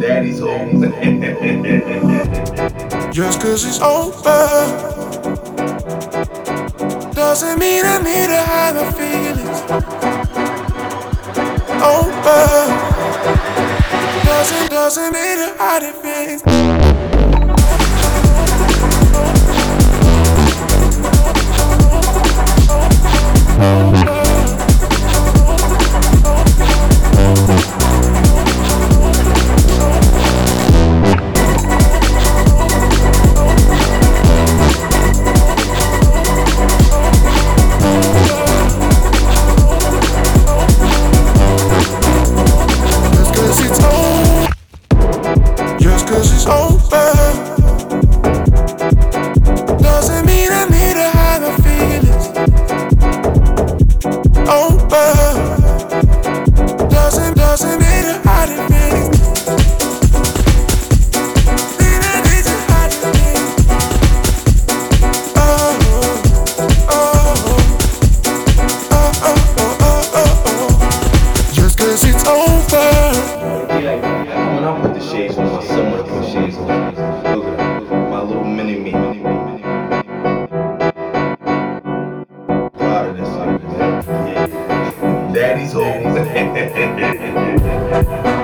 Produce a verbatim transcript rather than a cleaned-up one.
Daddy's home. Just cause it's over doesn't mean I need to hide my feelings. Over doesn't, doesn't mean to hide it feelings. Just cause it's over doesn't mean I need to hide my feelings. Over doesn't, doesn't mean to hide it feelings. Mean I need to hide it feelings. Oh, oh, oh, oh, oh, oh, oh, oh. Just cause it's over. Yeah, when I put the shades on, my son would put shades on. Look at that, my little mini me. Proud of this, man. Yeah. Daddy's home.